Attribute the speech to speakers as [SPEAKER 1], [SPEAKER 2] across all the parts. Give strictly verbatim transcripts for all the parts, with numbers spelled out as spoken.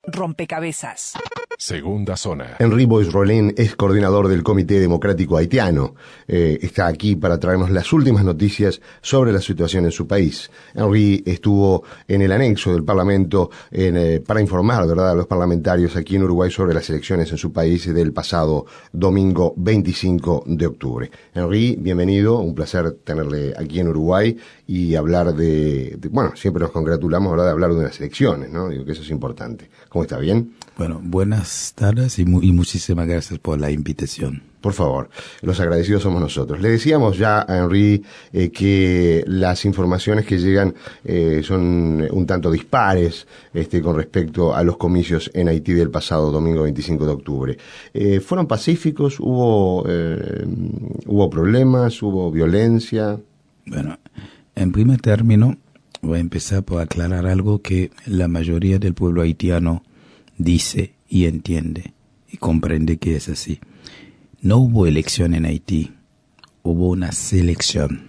[SPEAKER 1] Rompecabezas.
[SPEAKER 2] Segunda zona.
[SPEAKER 3] Henri Bois-Rolin es coordinador del Comité Democrático Haitiano. Eh, está aquí para traernos las últimas noticias sobre la situación en su país. Henri estuvo en el anexo del Parlamento en, eh, para informar, ¿verdad?, a los parlamentarios aquí en Uruguay sobre las elecciones en su país del pasado domingo veinticinco de octubre. Henri, bienvenido, un placer tenerle aquí en Uruguay y hablar de, de bueno, siempre nos congratulamos, ¿verdad?, de hablar de unas elecciones, ¿no? Digo que eso es importante. ¿Cómo está? ¿Bien?
[SPEAKER 4] Bueno, buenas tardes y, mu- y muchísimas gracias por la invitación.
[SPEAKER 3] Por favor, los agradecidos somos nosotros. Le decíamos ya a Henri eh, que las informaciones que llegan eh, son un tanto dispares este, con respecto a los comicios en Haití del pasado domingo veinticinco de octubre. Eh, ¿Fueron pacíficos? ¿Hubo, eh, hubo problemas? ¿Hubo violencia?
[SPEAKER 4] Bueno, en primer término, voy a empezar por aclarar algo que la mayoría del pueblo haitiano dice y entiende y comprende que es así. No hubo elección en Haití, hubo una selección.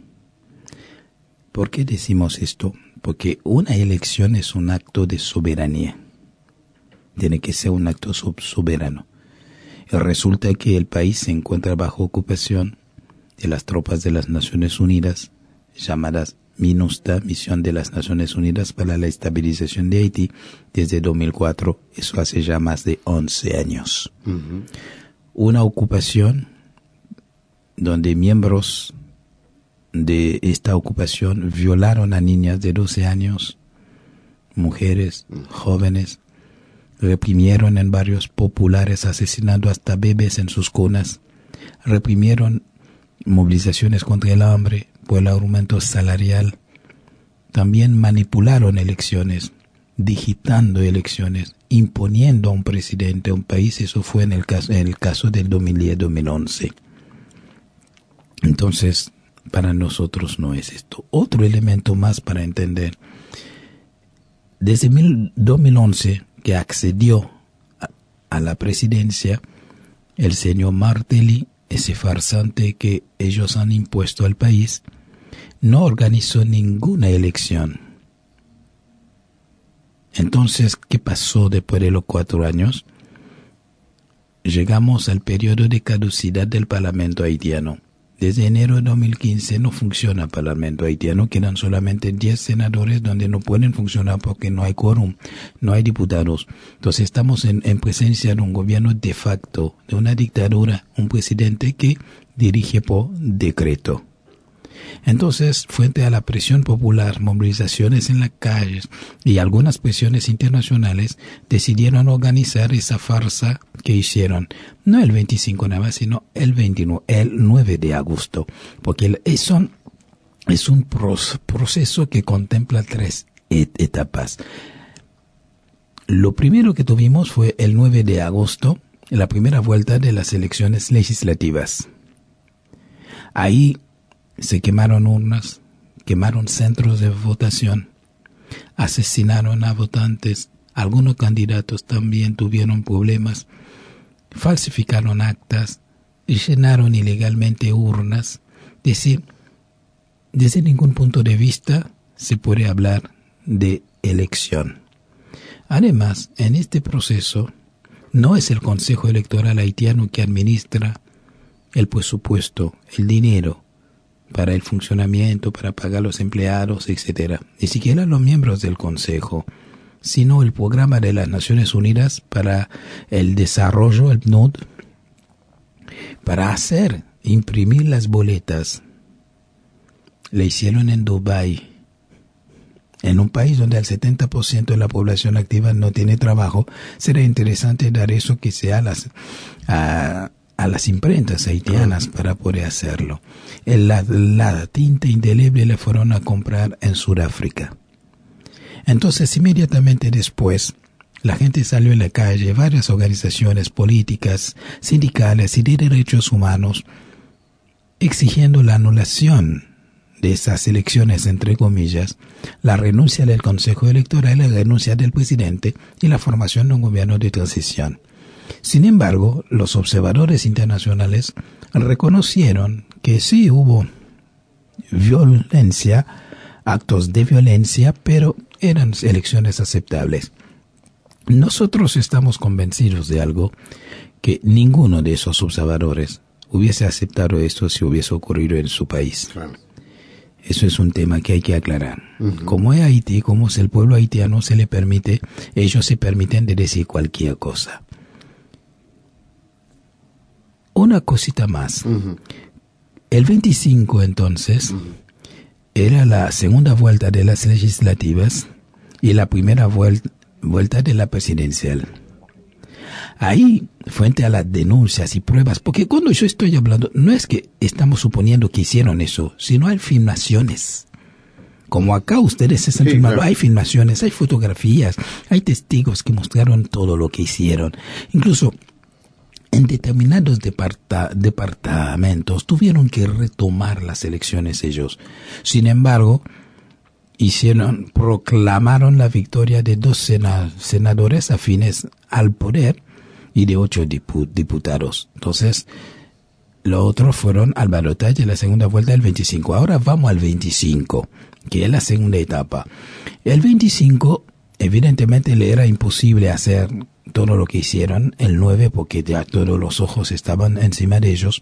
[SPEAKER 4] ¿Por qué decimos esto? Porque una elección es un acto de soberanía. Tiene que ser un acto soberano. Y resulta que el país se encuentra bajo ocupación de las tropas de las Naciones Unidas, llamadas MINUSTA, Misión de las Naciones Unidas para la Estabilización de Haití, desde dos mil cuatro, eso hace ya más de once años. Uh-huh. Una ocupación donde miembros de esta ocupación violaron a niñas de doce años, mujeres, uh-huh. jóvenes, reprimieron en barrios populares asesinando hasta bebés en sus cunas, reprimieron movilizaciones contra el hambre, por el aumento salarial, también manipularon elecciones, digitando elecciones, imponiendo a un presidente a un país. Eso fue en el caso, en el caso del dos mil diez dos mil once. Entonces, para nosotros no es esto. Otro elemento más para entender. Desde dos mil once, que accedió a, a la presidencia, el señor Martelly, ese farsante que ellos han impuesto al país, no organizó ninguna elección. Entonces, ¿qué pasó después de los cuatro años? Llegamos al periodo de caducidad del Parlamento haitiano. Desde enero de dos mil quince no funciona el Parlamento haitiano, quedan solamente diez senadores donde no pueden funcionar porque no hay quórum, no hay diputados. Entonces estamos en, en presencia de un gobierno de facto, de una dictadura, un presidente que dirige por decreto. Entonces, frente a la presión popular, movilizaciones en las calles y algunas presiones internacionales, decidieron organizar esa farsa que hicieron, no el veinticinco nada más, sino el veintinueve, el nueve de agosto, porque eso es un proceso que contempla tres et- etapas. Lo primero que tuvimos fue el nueve de agosto, la primera vuelta de las elecciones legislativas. Ahí se quemaron urnas, quemaron centros de votación, asesinaron a votantes, algunos candidatos también tuvieron problemas, falsificaron actas, llenaron ilegalmente urnas. Es decir, desde ningún punto de vista se puede hablar de elección. Además, en este proceso, no es el Consejo Electoral haitiano que administra el presupuesto, el dinero, para el funcionamiento, para pagar a los empleados, etcétera. Ni siquiera los miembros del Consejo, sino el Programa de las Naciones Unidas para el Desarrollo, el P N U D, para hacer, imprimir las boletas. Le hicieron en Dubái, en un país donde el setenta por ciento de la población activa no tiene trabajo. Será interesante dar eso que sea las... a, a las imprentas haitianas para poder hacerlo. La, la tinta indeleble le fueron a comprar en Sudáfrica. Entonces, inmediatamente después, la gente salió en la calle, varias organizaciones políticas, sindicales y de derechos humanos, exigiendo la anulación de esas elecciones, entre comillas, la renuncia del Consejo Electoral, la renuncia del presidente y la formación de un gobierno de transición. Sin embargo, los observadores internacionales reconocieron que sí hubo violencia, actos de violencia, pero eran elecciones aceptables. nosotros estamos convencidos de algo, que ninguno de esos observadores hubiese aceptado esto si hubiese ocurrido en su país. Claro. Eso es un tema que hay que aclarar. Uh-huh. Como es Haití, como es el pueblo haitiano, se le permite, ellos se permiten de decir cualquier cosa. Una cosita más. Uh-huh. El veinticinco, entonces, uh-huh. era la segunda vuelta de las legislativas y la primera vuelta, vuelta de la presidencial. Ahí, frente a las denuncias y pruebas, porque cuando yo estoy hablando, no es que estamos suponiendo que hicieron eso, sino hay filmaciones. Como acá ustedes se están sí, filmando, claro. Hay filmaciones, hay fotografías, hay testigos que mostraron todo lo que hicieron. Incluso en determinados departa, departamentos tuvieron que retomar las elecciones ellos. Sin embargo, hicieron, proclamaron la victoria de dos sena, senadores afines al poder y de ocho dipu, diputados. Entonces, los otros fueron al balotaje de la segunda vuelta del veinticinco. Ahora vamos al veinticinco, que es la segunda etapa. El veinticinco, evidentemente, le era imposible hacer todo lo que hicieron. El nueve, porque ya todos los ojos estaban encima de ellos,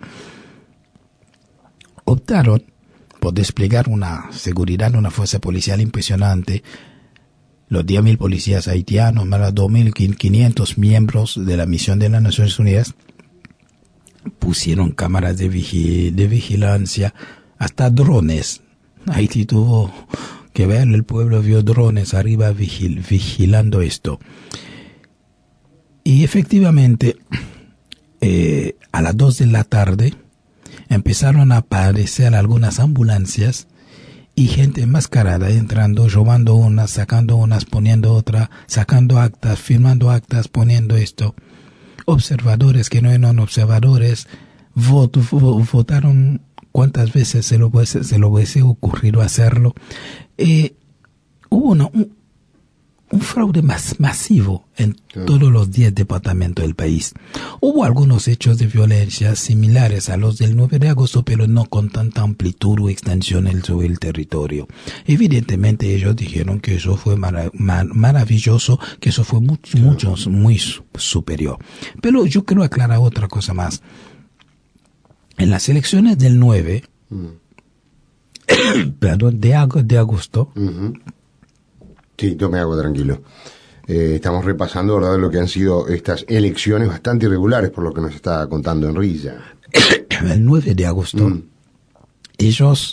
[SPEAKER 4] optaron por desplegar una seguridad, una fuerza policial impresionante. Los diez mil policías haitianos, más los dos mil quinientos miembros de la misión de las Naciones Unidas, pusieron cámaras de, vigi- de vigilancia, hasta drones. Haití tuvo que ver, el pueblo vio drones arriba vigil- vigilando esto. Y efectivamente, eh, a las dos de la tarde, empezaron a aparecer algunas ambulancias y gente enmascarada entrando, robando unas, sacando unas, poniendo otra, sacando actas, firmando actas, poniendo esto. Observadores que no eran observadores, vot, votaron cuántas veces se lo hubiese, se lo hubiese ocurrido hacerlo. Eh, hubo una, un, un fraude más masivo en sí. todos los diez departamentos del país. Hubo algunos hechos de violencia similares a los del nueve de agosto, pero no con tanta amplitud o extensión sobre el territorio. Evidentemente ellos dijeron que eso fue marav- mar- maravilloso, que eso fue mucho, sí. mucho, muy su- superior. Pero yo quiero aclarar otra cosa más. En las elecciones del nueve, mm. perdón, de, ag- de agosto,
[SPEAKER 3] uh-huh. Sí, tome agua, tranquilo. Eh, estamos repasando, ¿verdad?, lo que han sido estas elecciones bastante irregulares, por lo que nos está contando Enrique.
[SPEAKER 4] El nueve de agosto, mm. ellos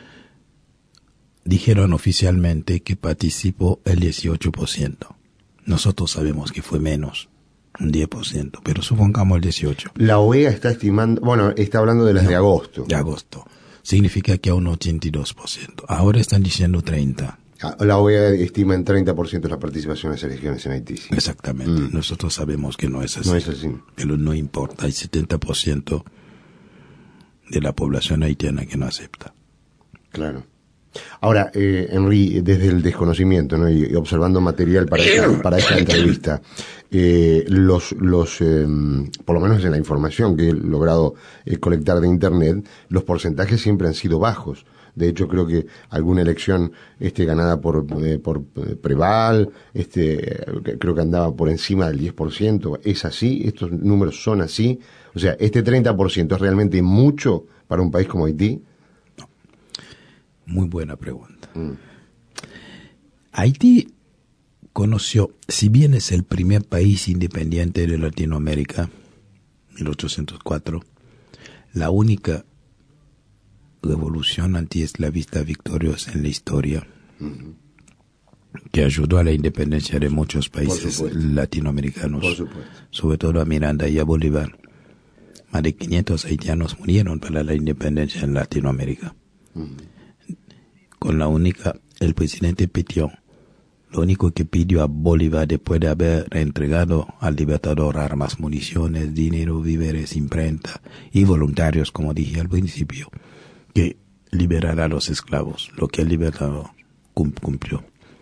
[SPEAKER 4] dijeron oficialmente que participó el dieciocho por ciento. Nosotros sabemos que fue menos, un diez por ciento, pero supongamos el dieciocho por ciento.
[SPEAKER 3] La O E A está estimando, bueno, está hablando de las no, de agosto.
[SPEAKER 4] De agosto. Significa que a un ochenta y dos por ciento. Ahora están diciendo treinta por ciento.
[SPEAKER 3] La O E A estima en treinta por ciento la participación en las elecciones en Haití. Sí.
[SPEAKER 4] Exactamente. Mm. Nosotros sabemos que no es así.
[SPEAKER 3] No es así.
[SPEAKER 4] Pero no importa. Hay setenta por ciento de la población haitiana que no acepta.
[SPEAKER 3] Claro. Ahora, eh, Henry, desde el desconocimiento, ¿no?, y, y observando material para esta, para esta entrevista, eh, los, los, eh, por lo menos en la información que he logrado eh, colectar de Internet, los porcentajes siempre han sido bajos. De hecho, creo que alguna elección este ganada por eh, por eh, Preval, este creo que andaba por encima del diez por ciento. ¿Es así? ¿Estos números son así? O sea, ¿este treinta por ciento es realmente mucho para un país como Haití?
[SPEAKER 4] No. Muy buena pregunta.
[SPEAKER 3] Mm.
[SPEAKER 4] Haití conoció, si bien es el primer país independiente de Latinoamérica, mil ochocientos cuatro, la única revolución antiesclavista victoriosa en la historia, uh-huh. que ayudó a la independencia de muchos países latinoamericanos, sobre todo a Miranda y a Bolívar. Más de quinientos haitianos murieron para la independencia en Latinoamérica. Uh-huh. Con la única, el presidente Petión, lo único que pidió a Bolívar después de haber entregado al libertador armas, municiones, dinero, víveres, imprenta y voluntarios, como dije al principio, que liberará a los esclavos, lo que el libertador cumplió.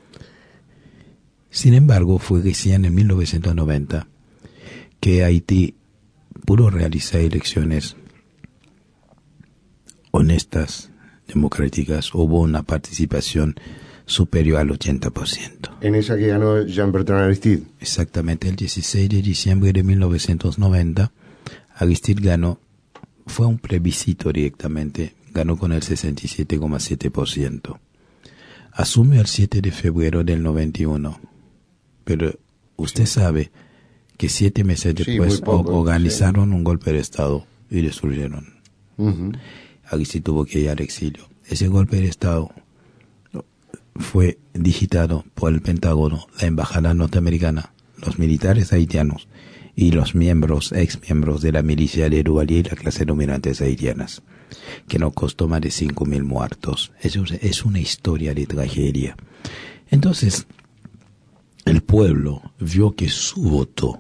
[SPEAKER 4] Sin embargo, fue recién en mil novecientos noventa que Haití pudo realizar elecciones honestas, democráticas. Hubo una participación superior al ochenta por ciento.
[SPEAKER 3] En esa que ganó Jean-Bertrand Aristide.
[SPEAKER 4] Exactamente, el dieciséis de diciembre de mil novecientos noventa, Aristide ganó, fue un plebiscito directamente, ganó con el sesenta y siete coma siete por ciento. Asumió el siete de febrero del noventa y uno, pero usted sí sabe que siete meses después sí, poco, organizaron sí. un golpe de Estado y destruyeron. Uh-huh. Aristide tuvo que ir al exilio. Ese golpe de Estado fue digitado por el Pentágono, la embajada norteamericana, los militares haitianos y los miembros, ex miembros de la milicia de Duvalier y la clase dominantes haitianas, que nos costó más de cinco mil muertos. Eso es una historia de tragedia. Entonces, el pueblo vio que su voto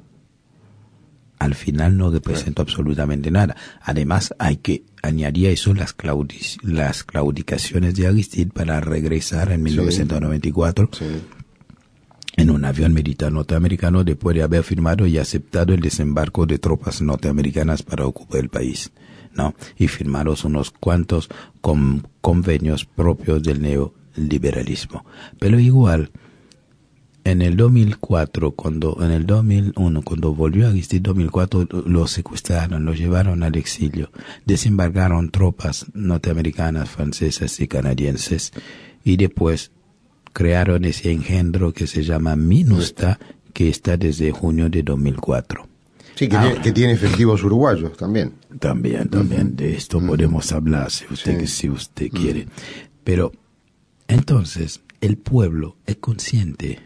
[SPEAKER 4] al final no representó absolutamente nada. Además, hay que añadir a eso las, claudic- las claudicaciones de Aristide para regresar en mil novecientos noventa y cuatro sí. Sí. en un avión militar norteamericano después de haber firmado y aceptado el desembarco de tropas norteamericanas para ocupar el país, ¿no? Y firmaron unos cuantos con, convenios propios del neoliberalismo. Pero igual, en el dos mil cuatro, cuando, en el dos mil uno, cuando volvió a Aristide, dos mil cuatro, lo secuestraron, lo llevaron al exilio, desembarcaron tropas norteamericanas, francesas y canadienses, y después crearon ese engendro que se llama MINUSTA, que está desde junio de dos mil cuatro.
[SPEAKER 3] Sí, que, Ahora, tiene, que tiene efectivos uruguayos también.
[SPEAKER 4] También, también, uh-huh. de esto uh-huh. podemos hablar si usted, sí. si usted uh-huh. quiere. Pero, entonces, el pueblo es consciente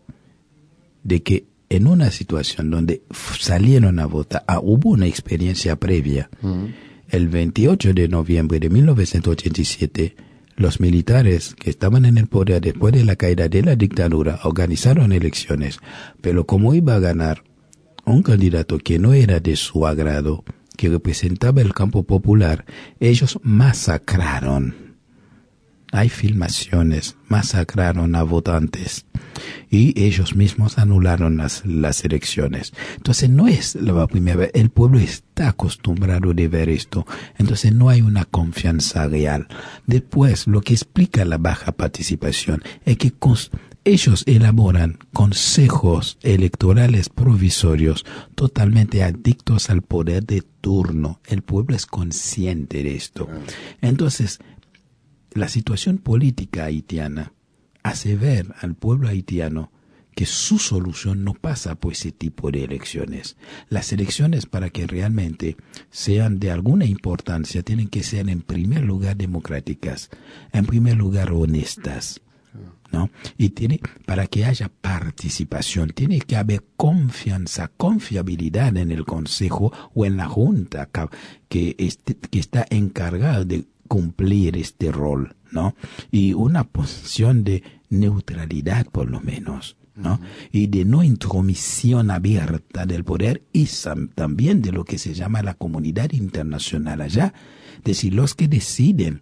[SPEAKER 4] de que en una situación donde salieron a votar, ah, hubo una experiencia previa. Uh-huh. El veintiocho de noviembre de mil novecientos ochenta y siete, los militares que estaban en el poder después de la caída de la dictadura organizaron elecciones, pero como iba a ganar un candidato que no era de su agrado, que representaba el campo popular, ellos masacraron. Hay filmaciones, masacraron a votantes y ellos mismos anularon las, las elecciones. Entonces no es la primera vez, el pueblo está acostumbrado de ver esto, entonces no hay una confianza real. Después, lo que explica la baja participación es que cons- ellos elaboran consejos electorales provisorios totalmente adictos al poder de turno. El pueblo es consciente de esto. Entonces, la situación política haitiana hace ver al pueblo haitiano que su solución no pasa por ese tipo de elecciones. Las elecciones, para que realmente sean de alguna importancia, tienen que ser en primer lugar democráticas, en primer lugar honestas, ¿no? Y tiene, para que haya participación, tiene que haber confianza, confiabilidad en el Consejo o en la Junta que, este, que está encargada de cumplir este rol, ¿no? Y una posición de neutralidad, por lo menos, ¿no? Uh-huh. Y de no intromisión abierta del poder y sam- también de lo que se llama la comunidad internacional allá. Es decir, los que deciden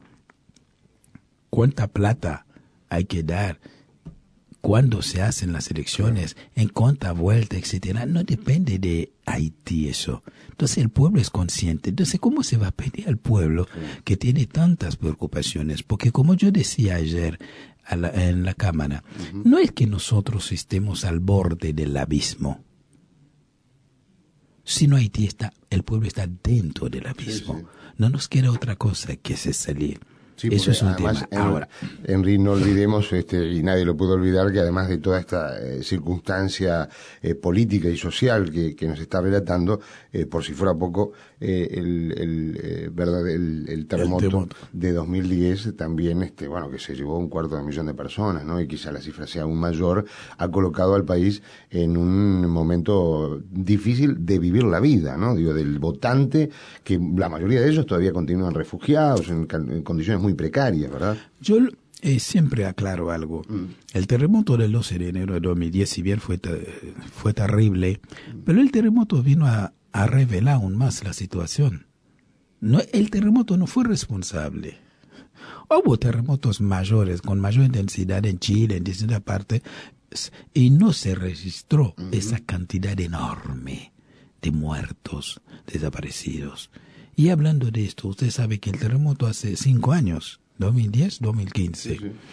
[SPEAKER 4] cuánta plata hay que dar, cuándo se hacen las elecciones, en cuánta vuelta, etcétera, no depende de Haití eso. Entonces el pueblo es consciente. Entonces, ¿cómo se va a pedir al pueblo que tiene tantas preocupaciones? Porque como yo decía ayer a la, en la Cámara, uh-huh. no es que nosotros estemos al borde del abismo, sino Haití está, el pueblo está dentro del abismo. Sí, sí. No nos queda otra cosa que se salir.
[SPEAKER 3] Sí,
[SPEAKER 4] eso es un
[SPEAKER 3] además,
[SPEAKER 4] tema. Ahora,
[SPEAKER 3] Henry, no olvidemos, este, y nadie lo puede olvidar, que además de toda esta eh, circunstancia eh, política y social que, que nos está relatando, eh, por si fuera poco, eh, el, el, eh, verdad, el, el, terremoto el terremoto de dos mil diez también, este, bueno, que se llevó un cuarto de millón de personas, ¿no? Y quizá la cifra sea aún mayor, ha colocado al país en un momento difícil de vivir la vida, ¿no? Digo, del votante, que la mayoría de ellos todavía continúan refugiados en, en condiciones muy precarias, ¿verdad?
[SPEAKER 4] Yo eh, siempre aclaro algo. Mm. El terremoto del doce de enero de dos mil diez, si bien fue, ter- fue terrible, mm. pero el terremoto vino a, a revelar aún más la situación. No, el terremoto no fue responsable. Hubo terremotos mayores, con mayor intensidad en Chile, en distintas partes, y no se registró mm-hmm. esa cantidad enorme de muertos, desaparecidos. Y hablando de esto, usted sabe que el terremoto hace cinco años, dos mil diez, dos mil quince, sí, sí.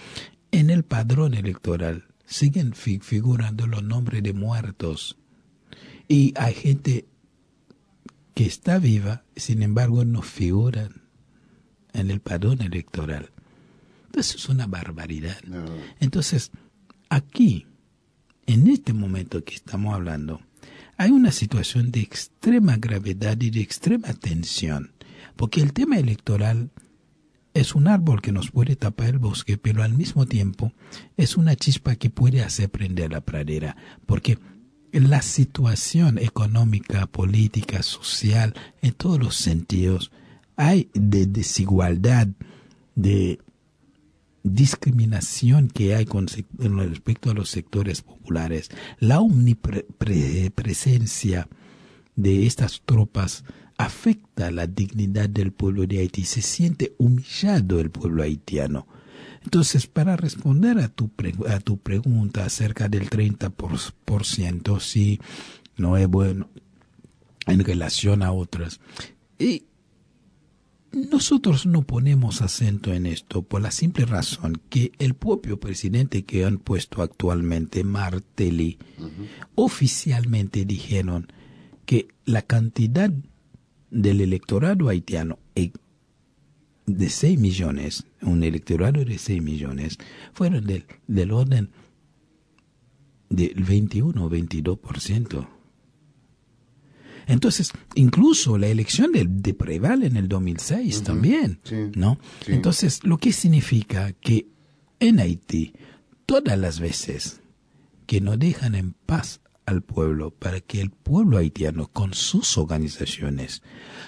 [SPEAKER 4] en el padrón electoral siguen fi- figurando los nombres de muertos. Y hay gente que está viva, sin embargo no figuran en el padrón electoral. Entonces es una barbaridad.
[SPEAKER 3] No.
[SPEAKER 4] Entonces, aquí, en este momento que estamos hablando, hay una situación de extrema gravedad y de extrema tensión, porque el tema electoral es un árbol que nos puede tapar el bosque, pero al mismo tiempo es una chispa que puede hacer prender la pradera, porque la situación económica, política, social, en todos los sentidos, hay de desigualdad, de discriminación que hay con respecto a los sectores populares. La omnipresencia de estas tropas afecta la dignidad del pueblo de Haití. Se siente humillado el pueblo haitiano. Entonces, para responder a tu, pre- a tu pregunta acerca del treinta por ciento, sí, no es bueno en relación a otras. Y nosotros no ponemos acento en esto por la simple razón que el propio presidente que han puesto actualmente, Martelly, uh-huh. oficialmente dijeron que la cantidad del electorado haitiano de seis millones, un electorado de seis millones, fueron del, del orden del veintiuno o veintidós por ciento. Entonces, incluso la elección de, de Preval en el dos mil seis uh-huh. también,
[SPEAKER 3] sí,
[SPEAKER 4] ¿no? Sí. Entonces, lo que significa que en Haití, todas las veces que no dejan en paz al pueblo para que el pueblo haitiano con sus organizaciones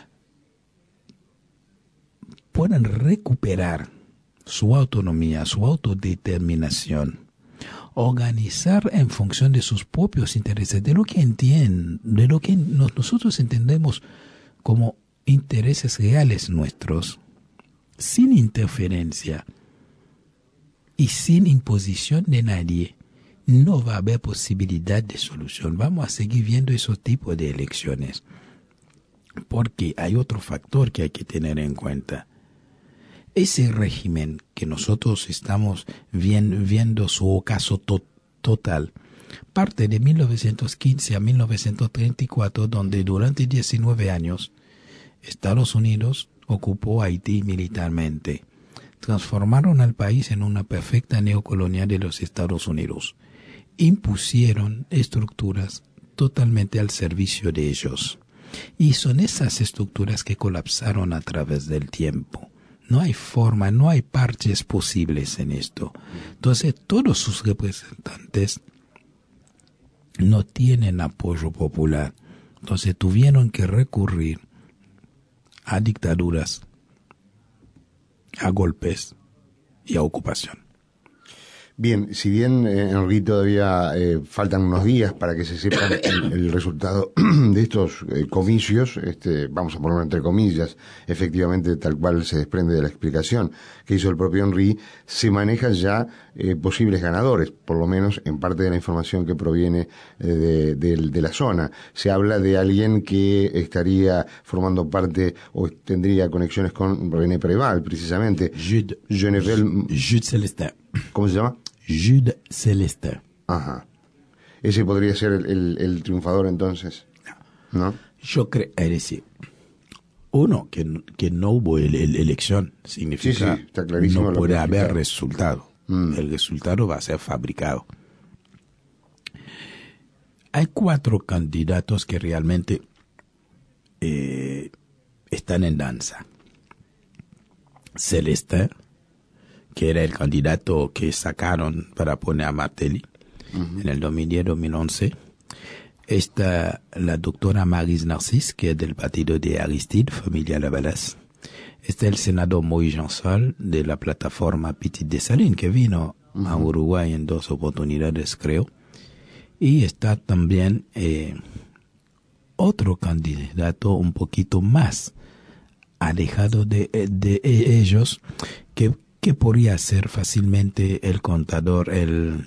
[SPEAKER 4] puedan recuperar su autonomía, su autodeterminación, organizar en función de sus propios intereses, de lo que entienden, de lo que nos, nosotros entendemos como intereses reales nuestros, sin interferencia y sin imposición de nadie, no va a haber posibilidad de solución. Vamos a seguir viendo esos tipos de elecciones, porque hay otro factor que hay que tener en cuenta. Ese régimen que nosotros estamos bien, viendo su ocaso to- total, parte de mil novecientos quince a mil novecientos treinta y cuatro, donde durante diecinueve años Estados Unidos ocupó Haití militarmente. Transformaron al país en una perfecta neocolonia de los Estados Unidos. Impusieron estructuras totalmente al servicio de ellos. Y son esas estructuras que colapsaron a través del tiempo. No hay forma, no hay parches posibles en esto. Entonces, todos sus representantes no tienen apoyo popular. Entonces, tuvieron que recurrir a dictaduras, a golpes y a ocupación.
[SPEAKER 3] Bien, si bien, eh, Henry, todavía eh, faltan unos días para que se sepa el, el resultado de estos eh, comicios, este, vamos a ponerlo entre comillas, efectivamente tal cual se desprende de la explicación que hizo el propio Henry, se manejan ya eh, posibles ganadores, por lo menos en parte de la información que proviene eh, de, de, de la zona. Se habla de alguien que estaría formando parte o tendría conexiones con René Preval, precisamente.
[SPEAKER 4] Jude.
[SPEAKER 3] Geneviève,
[SPEAKER 4] Jude Celestin.
[SPEAKER 3] ¿Cómo se llama?
[SPEAKER 4] Jude Celestin.
[SPEAKER 3] Ajá. Ese podría ser el, el, el triunfador entonces, ¿no?
[SPEAKER 4] Yo creo, es decir, uno, que, que no hubo el, el, elección, significa
[SPEAKER 3] sí, sí, está clarísimo
[SPEAKER 4] no puede
[SPEAKER 3] lo que
[SPEAKER 4] haber
[SPEAKER 3] está.
[SPEAKER 4] resultado. Mm. El resultado va a ser fabricado. Hay cuatro candidatos que realmente eh, están en danza. Celestin, que era el candidato que sacaron para poner a Martelly uh-huh. en el dos mil diez dos mil once. Está la doctora Maryse Narcisse, que es del partido de Aristide, familia Lavalas. Está el senador Moïse Jansal, de la plataforma Petit Dessalines, que vino uh-huh. a Uruguay en dos oportunidades, creo. Y está también eh, otro candidato un poquito más alejado de, de ellos, que que podría ser fácilmente el contador, el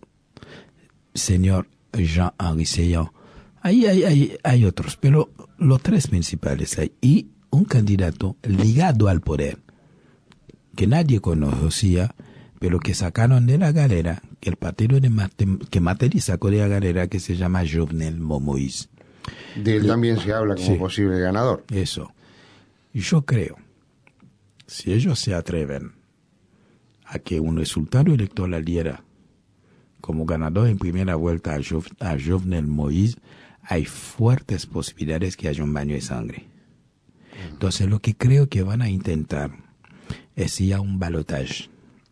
[SPEAKER 4] señor Jean-Henri Seillant. Ahí hay, hay, hay otros, pero los tres principales hay. Y un candidato ligado al poder, que nadie conocía, pero que sacaron de la galera, que el partido de Mate, que Mateli sacó de la galera, que se llama Jovenel Moïse.
[SPEAKER 3] De él también se habla como sí, posible ganador.
[SPEAKER 4] Eso. Y yo creo, si ellos se atreven a que un resultado electoral diera como ganador en primera vuelta a, jo a Jovenel Moïse, hay fuertes posibilidades que haya un baño de sangre. Entonces lo que creo que van a intentar es ir a un balotaje,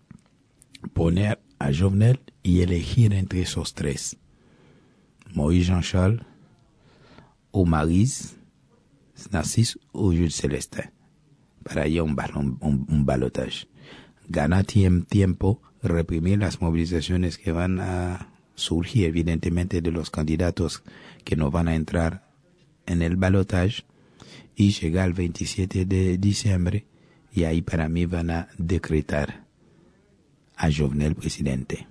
[SPEAKER 4] poner a Jovenel y elegir entre esos tres, Moïse Jean-Charles, o Maryse, Narcís o Jules Celestin, para ir a un, un, un, un balotaje. Ganar tiempo, reprimir las movilizaciones que van a surgir evidentemente de los candidatos que no van a entrar en el balotaje, y llegar el veintisiete de diciembre, y ahí para mí van a decretar a Jovenel presidente.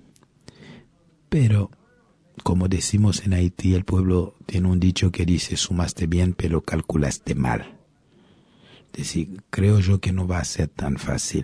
[SPEAKER 4] Pero, como decimos en Haití, el pueblo tiene un dicho que dice: sumaste bien pero calculaste mal. Es decir, creo yo que no va a ser tan fácil.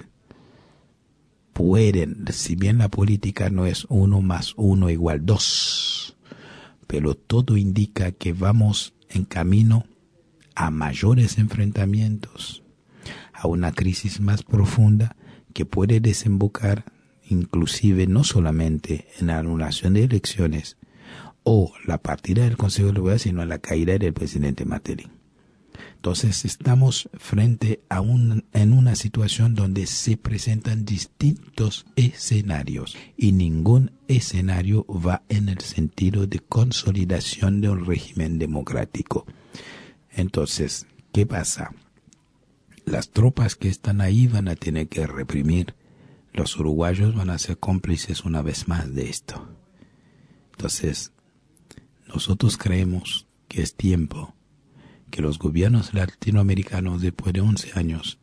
[SPEAKER 4] Pueden, si bien la política no es uno más uno igual dos, pero todo indica que vamos en camino a mayores enfrentamientos, a una crisis más profunda que puede desembocar inclusive no solamente en la anulación de elecciones o la partida del Consejo de Gobierno, sino en la caída del presidente Mateli. Entonces estamos frente a un, en una situación donde se presentan distintos escenarios y ningún escenario va en el sentido de consolidación de un régimen democrático. Entonces, ¿qué pasa? Las tropas que están ahí van a tener que reprimir. Los uruguayos van a ser cómplices una vez más de esto. Entonces, nosotros creemos que es tiempo que los gobiernos latinoamericanos, después de once años,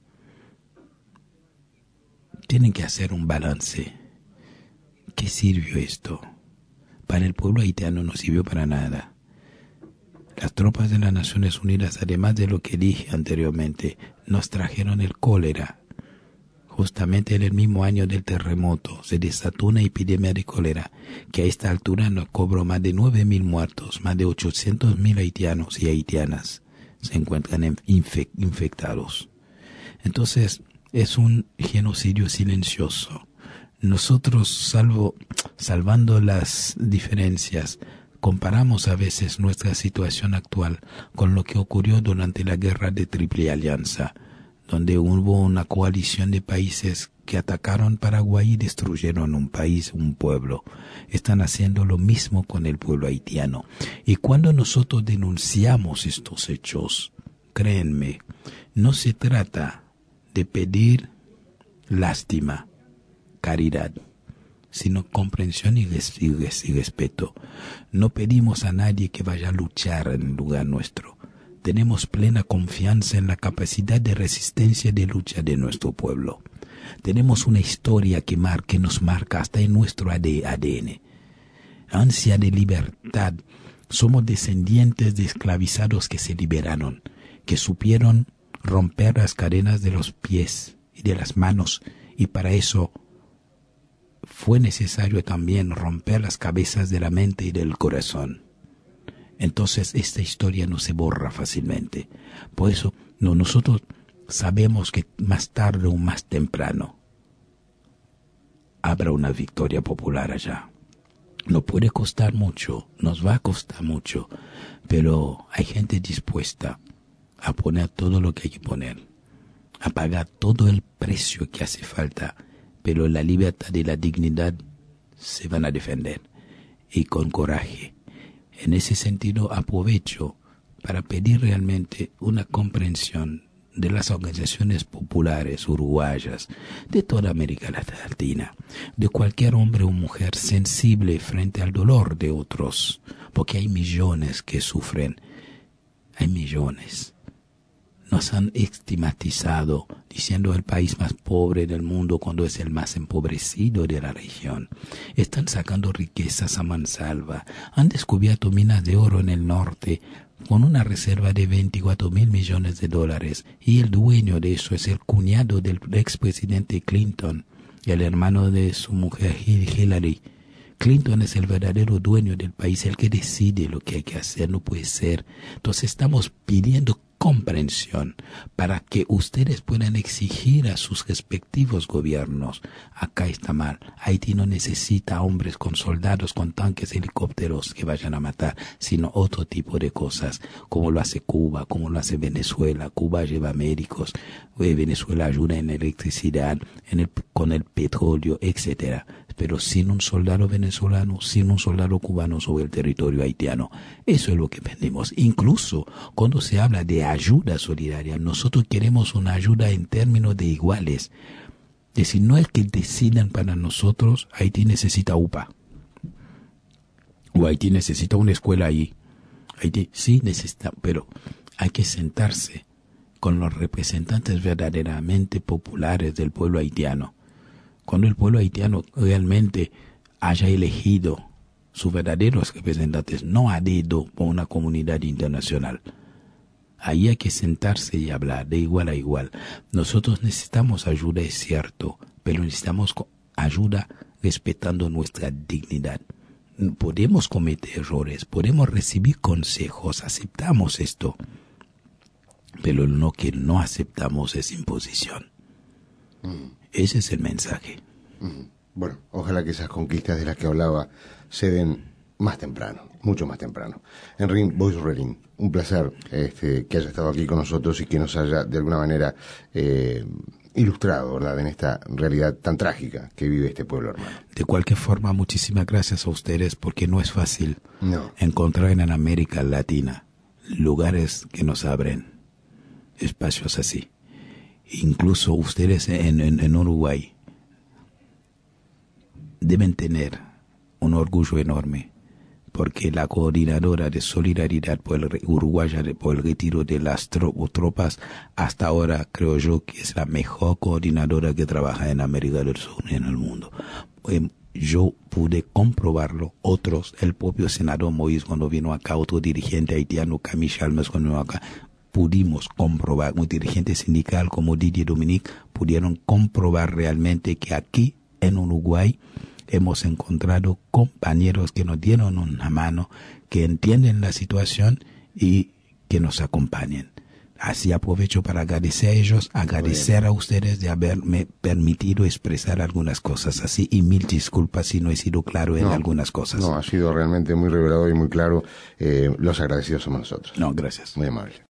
[SPEAKER 4] tienen que hacer un balance. ¿Qué sirvió esto? Para el pueblo haitiano no sirvió para nada. Las tropas de las Naciones Unidas, además de lo que dije anteriormente, nos trajeron el cólera. Justamente en el mismo año del terremoto se desató una epidemia de cólera que a esta altura nos cobró más de nueve mil muertos, más de ochocientos mil haitianos y haitianas se encuentran infec infectados. Entonces es un genocidio silencioso. Nosotros, salvo, salvando las diferencias, comparamos a veces nuestra situación actual con lo que ocurrió durante la guerra de Triple Alianza, donde hubo una coalición de países que atacaron Paraguay y destruyeron un país, un pueblo. Están haciendo lo mismo con el pueblo haitiano. Y cuando nosotros denunciamos estos hechos, créanme, no se trata de pedir lástima, caridad, sino comprensión y, res y, res y respeto. No pedimos a nadie que vaya a luchar en lugar nuestro. Tenemos plena confianza en la capacidad de resistencia y de lucha de nuestro pueblo. Tenemos una historia que, mar que nos marca hasta en nuestro A D N. Ansia de libertad. Somos descendientes de esclavizados que se liberaron, que supieron romper las cadenas de los pies y de las manos, y para eso fue necesario también romper las cabezas de la mente y del corazón. Entonces esta historia no se borra fácilmente. Por eso no, nosotros sabemos que más tarde o más temprano habrá una victoria popular allá. No puede costar mucho, nos va a costar mucho, pero hay gente dispuesta a poner todo lo que hay que poner, a pagar todo el precio que hace falta, pero la libertad y la dignidad se van a defender, y con coraje. En ese sentido aprovecho para pedir realmente una comprensión de las organizaciones populares uruguayas, de toda América Latina, de cualquier hombre o mujer sensible frente al dolor de otros, porque hay millones que sufren, hay millones. Nos han estigmatizado diciendo el país más pobre del mundo cuando es el más empobrecido de la región. Están sacando riquezas a mansalva. Han descubierto minas de oro en el norte con una reserva de veinticuatro mil millones de dólares, y el dueño de eso es el cuñado del expresidente Clinton, el hermano de su mujer Hillary. Clinton es el verdadero dueño del país, el que decide lo que hay que hacer, no puede ser. Entonces estamos pidiendo comprensión para que ustedes puedan exigir a sus respectivos gobiernos. Acá está mal. Haití no necesita hombres con soldados, con tanques, helicópteros que vayan a matar, sino otro tipo de cosas, como lo hace Cuba, como lo hace Venezuela. Cuba lleva médicos, eh, Venezuela ayuda en electricidad, en el, con el petróleo, etcétera. Pero sin un soldado venezolano, sin un soldado cubano sobre el territorio haitiano. Eso es lo que pedimos. Incluso cuando se habla de ayuda solidaria, nosotros queremos una ayuda en términos de iguales. Es decir, no es que decidan para nosotros, Haití necesita U P A. O Haití necesita una escuela ahí. Haití sí necesita, pero hay que sentarse con los representantes verdaderamente populares del pueblo haitiano. Cuando el pueblo haitiano realmente haya elegido sus verdaderos representantes, no a dedo por una comunidad internacional. Ahí hay que sentarse y hablar de igual a igual. Nosotros necesitamos ayuda, es cierto, pero necesitamos ayuda respetando nuestra dignidad. Podemos cometer errores, podemos recibir consejos, aceptamos esto, pero lo que no aceptamos es imposición. Mm. Ese es el mensaje.
[SPEAKER 3] Mm. Bueno, ojalá que esas conquistas de las que hablaba se den más temprano, mucho más temprano. Henry Boisrelin, un placer este, que haya estado aquí con nosotros y que nos haya de alguna manera eh, ilustrado, ¿verdad?, en esta realidad tan trágica que vive este pueblo hermano.
[SPEAKER 4] De cualquier forma, muchísimas gracias a ustedes, porque no es fácil
[SPEAKER 3] no.
[SPEAKER 4] encontrar en América Latina lugares que nos abren espacios así. Incluso ustedes en, en, en Uruguay deben tener un orgullo enorme, porque la coordinadora de solidaridad por el, uruguaya por el retiro de las tro, tropas, hasta ahora creo yo que es la mejor coordinadora que trabaja en América del Sur y en el mundo. Eh, yo pude comprobarlo, otros, el propio senador Moïse cuando vino acá, otro dirigente haitiano, Camille Chalmers cuando vino acá, pudimos comprobar, un dirigente sindical como Didier Dominique, pudieron comprobar realmente que aquí en Uruguay hemos encontrado compañeros que nos dieron una mano, que entienden la situación y que nos acompañen. Así aprovecho para agradecer a ellos, agradecer a ustedes de haberme permitido expresar algunas cosas así, y mil disculpas si no he sido claro en
[SPEAKER 3] no,
[SPEAKER 4] algunas cosas.
[SPEAKER 3] No, ha sido realmente muy revelador y muy claro. Eh, los agradecidos somos nosotros.
[SPEAKER 4] No, gracias.
[SPEAKER 3] Muy amable.